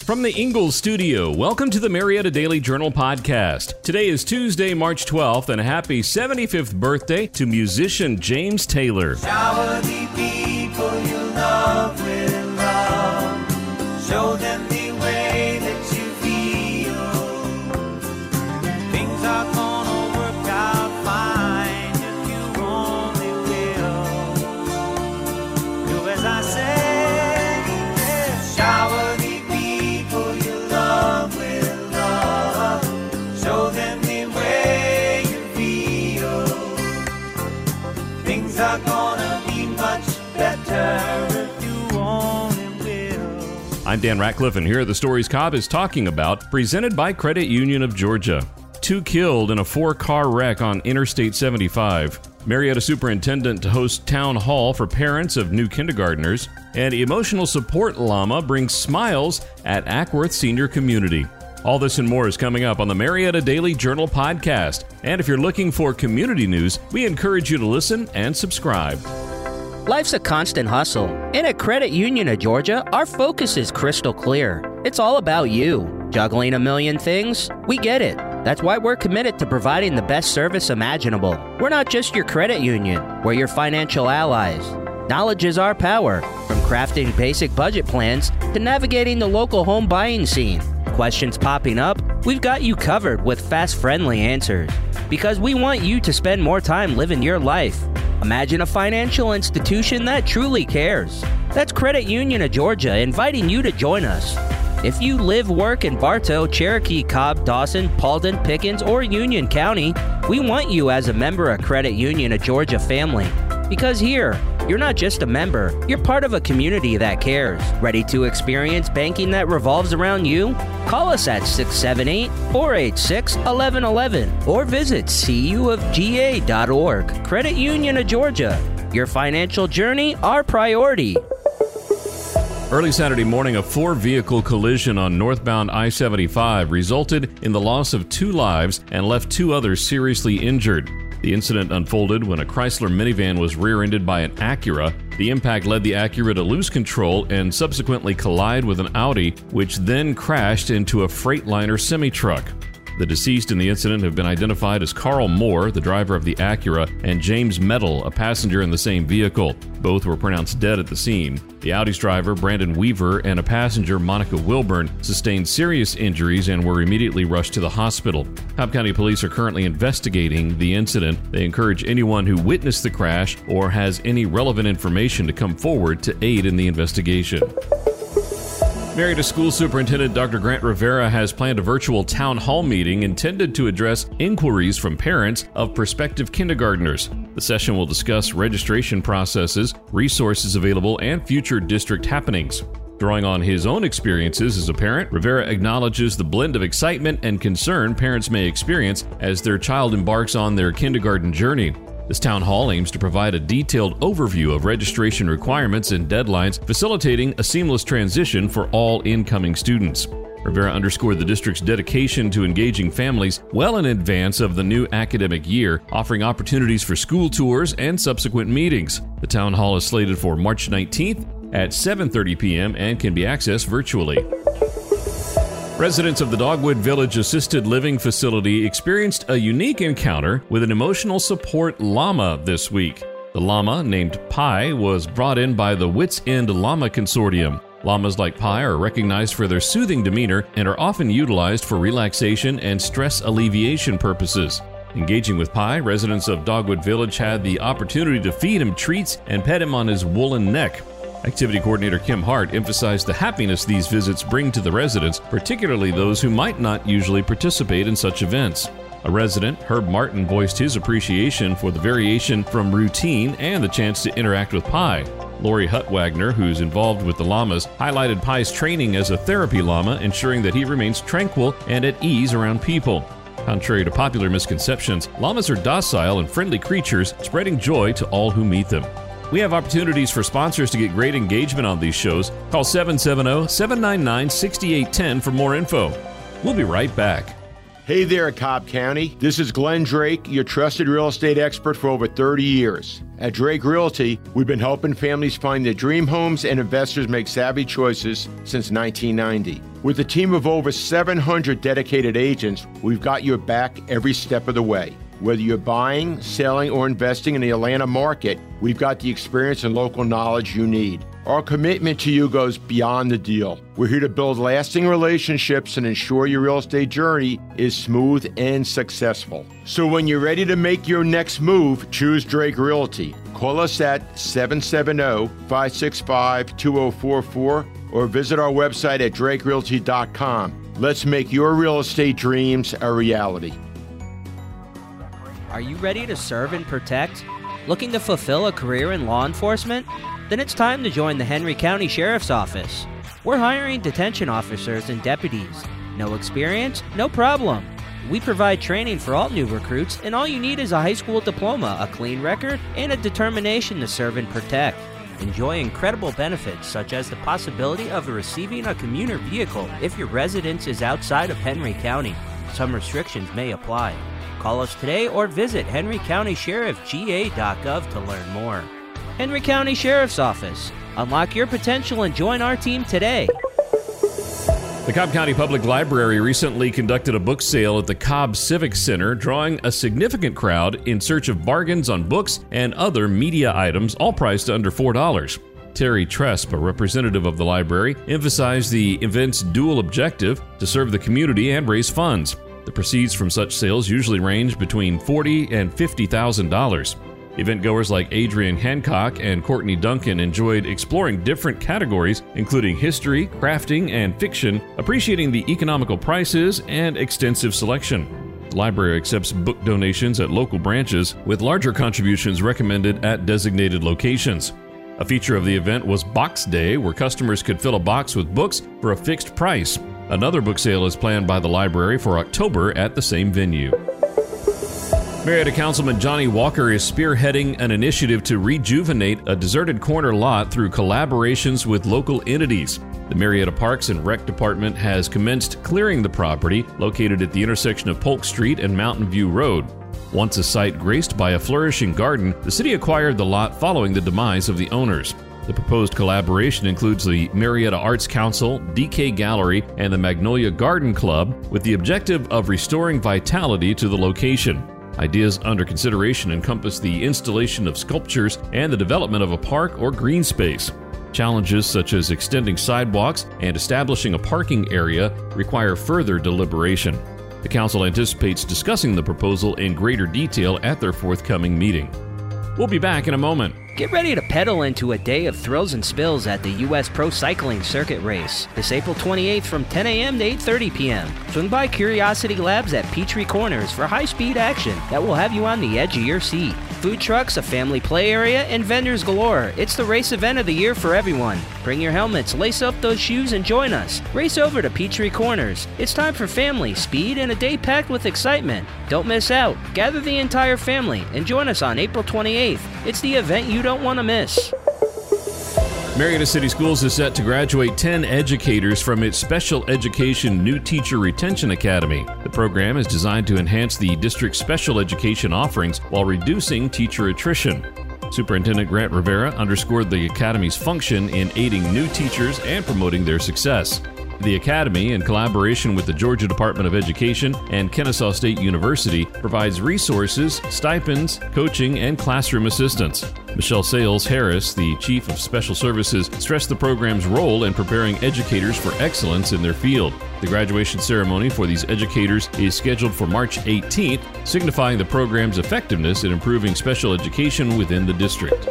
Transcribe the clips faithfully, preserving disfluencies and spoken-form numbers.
From the Ingalls studio, welcome to the Marietta Daily Journal podcast. Today is Tuesday, March twelfth, and a happy seventy-fifth birthday to musician James Taylor. Shower the people you love with love. Show them the way that you feel. Things are gonna work out fine if you only will. Do as I say. Shower the people you love with love. Show them the way you feel. Things are gonna be much better if you only will. I'm Dan Ratcliffe, and here are the stories Cobb is talking about, presented by Credit Union of Georgia. Two killed in a four-car wreck on Interstate seventy-five. Marietta Superintendent to host town hall for parents of new kindergartners. And Emotional Support Llama brings smiles at Ackworth Senior Community. All this and more is coming up on the Marietta Daily Journal podcast. And if you're looking for community news, we encourage you to listen and subscribe. Life's a constant hustle, and at Credit Union of Georgia, our focus is crystal clear. It's all about you. Juggling a million things? We get it. That's why we're committed to providing the best service imaginable. We're not just your credit union, we're your financial allies. Knowledge is our power, from crafting basic budget plans to navigating the local home buying scene. Questions popping up? We've got you covered with fast, friendly answers. Because we want you to spend more time living your life. Imagine a financial institution that truly cares. That's Credit Union of Georgia inviting you to join us. If you live, work in Bartow, Cherokee, Cobb, Dawson, Paulding, Pickens, or Union County, we want you as a member of Credit Union of Georgia family. Because here, you're not just a member, you're part of a community that cares. Ready to experience banking that revolves around you? Call us at six seven eight, four eight six, one one one one or visit c u of g a dot org. Credit Union of Georgia. Your financial journey, our priority. Early Saturday morning, a four-vehicle collision on northbound I seventy-five resulted in the loss of two lives and left two others seriously injured. The incident unfolded when a Chrysler minivan was rear-ended by an Acura. The impact led the Acura to lose control and subsequently collide with an Audi, which then crashed into a Freightliner semi-truck. The deceased in the incident have been identified as Carl Moore, the driver of the Acura, and James Metal, a passenger in the same vehicle. Both were pronounced dead at the scene. The Audi's driver, Brandon Weaver, and a passenger, Monica Wilburn, sustained serious injuries and were immediately rushed to the hospital. Cobb County Police are currently investigating the incident. They encourage anyone who witnessed the crash or has any relevant information to come forward to aid in the investigation. Marietta School Superintendent Doctor Grant Rivera has planned a virtual town hall meeting intended to address inquiries from parents of prospective kindergartners. The session will discuss registration processes, resources available, and future district happenings. Drawing on his own experiences as a parent, Rivera acknowledges the blend of excitement and concern parents may experience as their child embarks on their kindergarten journey. This town hall aims to provide a detailed overview of registration requirements and deadlines, facilitating a seamless transition for all incoming students. Rivera underscored the district's dedication to engaging families well in advance of the new academic year, offering opportunities for school tours and subsequent meetings. The town hall is slated for March nineteenth at seven thirty p.m. and can be accessed virtually. Residents of the Dogwood Village Assisted Living Facility experienced a unique encounter with an emotional support llama this week. The llama, named Pi, was brought in by the Wits End Llama Consortium. Llamas like Pi are recognized for their soothing demeanor and are often utilized for relaxation and stress alleviation purposes. Engaging with Pi, residents of Dogwood Village had the opportunity to feed him treats and pet him on his woolen neck. Activity Coordinator Kim Hart emphasized the happiness these visits bring to the residents, particularly those who might not usually participate in such events. A resident, Herb Martin, voiced his appreciation for the variation from routine and the chance to interact with Pi. Lori Huttwagner, who's involved with the llamas, highlighted Pi's training as a therapy llama, ensuring that he remains tranquil and at ease around people. Contrary to popular misconceptions, llamas are docile and friendly creatures, spreading joy to all who meet them. We have opportunities for sponsors to get great engagement on these shows. Call seven seven zero, seven nine nine, six eight one zero for more info. We'll be right back. Hey there, Cobb County. This is Glenn Drake, your trusted real estate expert for over thirty years. At Drake Realty, we've been helping families find their dream homes and investors make savvy choices since nineteen ninety. With a team of over seven hundred dedicated agents, we've got your back every step of the way. Whether you're buying, selling, or investing in the Atlanta market, we've got the experience and local knowledge you need. Our commitment to you goes beyond the deal. We're here to build lasting relationships and ensure your real estate journey is smooth and successful. So when you're ready to make your next move, choose Drake Realty. Call us at seven seven zero, five six five, two zero four four or visit our website at drake realty dot com. Let's make your real estate dreams a reality. Are you ready to serve and protect? Looking to fulfill a career in law enforcement? Then it's time to join the Henry County Sheriff's Office. We're hiring detention officers and deputies. No experience? No problem. We provide training for all new recruits, and all you need is a high school diploma, a clean record, and a determination to serve and protect. Enjoy incredible benefits such as the possibility of receiving a commuter vehicle if your residence is outside of Henry County. Some restrictions may apply. Call us today or visit henry county sheriff g a dot gov to learn more. Henry County Sheriff's Office. Unlock your potential and join our team today. The Cobb County Public Library recently conducted a book sale at the Cobb Civic Center, drawing a significant crowd in search of bargains on books and other media items, all priced under four dollars. Terry Tresp, a representative of the library, emphasized the event's dual objective to serve the community and raise funds. The proceeds from such sales usually range between forty thousand dollars and fifty thousand dollars. Event-goers like Adrian Hancock and Courtney Duncan enjoyed exploring different categories, including history, crafting, and fiction, appreciating the economical prices and extensive selection. The library accepts book donations at local branches, with larger contributions recommended at designated locations. A feature of the event was Box Day, where customers could fill a box with books for a fixed price. Another book sale is planned by the library for October at the same venue. Marietta Councilman Johnny Walker is spearheading an initiative to rejuvenate a deserted corner lot through collaborations with local entities. The Marietta Parks and Rec Department has commenced clearing the property located at the intersection of Polk Street and Mountain View Road. Once a site graced by a flourishing garden, the city acquired the lot following the demise of the owners. The proposed collaboration includes the Marietta Arts Council, D K Gallery, and the Magnolia Garden Club, with the objective of restoring vitality to the location. Ideas under consideration encompass the installation of sculptures and the development of a park or green space. Challenges such as extending sidewalks and establishing a parking area require further deliberation. The council anticipates discussing the proposal in greater detail at their forthcoming meeting. We'll be back in a moment. Get ready to pedal into a day of thrills and spills at the U S Pro Cycling Circuit Race this April twenty-eighth from ten a.m. to eight thirty p.m. Swing by Curiosity Labs at Petrie Corners for high-speed action that will have you on the edge of your seat. Food trucks, a family play area, and vendors galore. It's the race event of the year for everyone. Bring your helmets, lace up those shoes, and join us. Race over to Petrie Corners. It's time for family, speed, and a day packed with excitement. Don't miss out. Gather the entire family and join us on April twenty-eighth. It's the event you don't want to miss. Marietta City Schools is set to graduate ten educators from its Special Education New Teacher Retention Academy. The program is designed to enhance the district's special education offerings while reducing teacher attrition. Superintendent Grant Rivera underscored the Academy's function in aiding new teachers and promoting their success. The Academy, in collaboration with the Georgia Department of Education and Kennesaw State University, provides resources, stipends, coaching, and classroom assistance. Michelle Sales-Harris, the Chief of Special Services, stressed the program's role in preparing educators for excellence in their field. The graduation ceremony for these educators is scheduled for March eighteenth, signifying the program's effectiveness in improving special education within the district.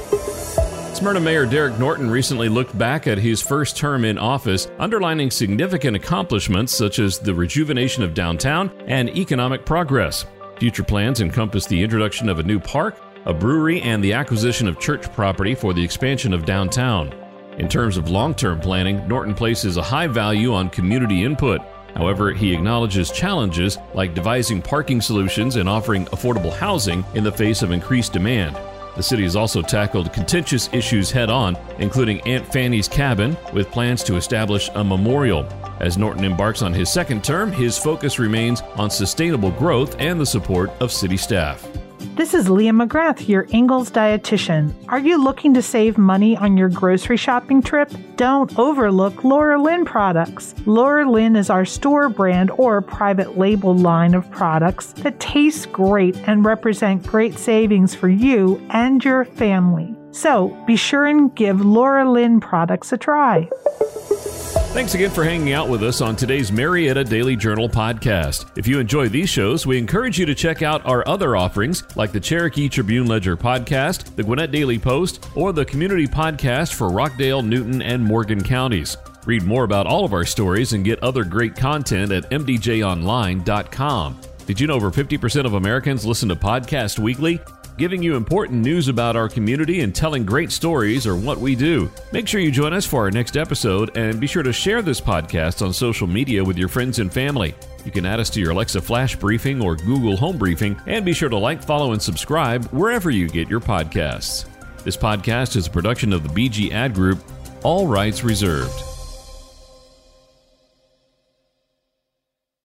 Smyrna Mayor Derek Norton recently looked back at his first term in office, underlining significant accomplishments such as the rejuvenation of downtown and economic progress. Future plans encompass the introduction of a new park, a brewery, and the acquisition of church property for the expansion of downtown. In terms of long-term planning, Norton places a high value on community input. However, he acknowledges challenges like devising parking solutions and offering affordable housing in the face of increased demand. The city has also tackled contentious issues head-on, including Aunt Fanny's Cabin, with plans to establish a memorial. As Norton embarks on his second term, his focus remains on sustainable growth and the support of city staff. This is Leah McGrath, your Ingalls dietitian. Are you looking to save money on your grocery shopping trip? Don't overlook Laura Lynn products. Laura Lynn is our store brand or private label line of products that taste great and represent great savings for you and your family. So be sure and give Laura Lynn products a try. Thanks again for hanging out with us on today's Marietta Daily Journal podcast. If you enjoy these shows, we encourage you to check out our other offerings like the Cherokee Tribune-Ledger podcast, the Gwinnett Daily Post, or the community podcast for Rockdale, Newton, and Morgan counties. Read more about all of our stories and get other great content at m d j online dot com. Did you know over fifty percent of Americans listen to podcasts weekly? Giving you important news about our community and telling great stories are what we do. Make sure you join us for our next episode and be sure to share this podcast on social media with your friends and family. You can add us to your Alexa Flash Briefing or Google Home Briefing, and be sure to like, follow, and subscribe wherever you get your podcasts. This podcast is a production of the B G Ad Group, all rights reserved.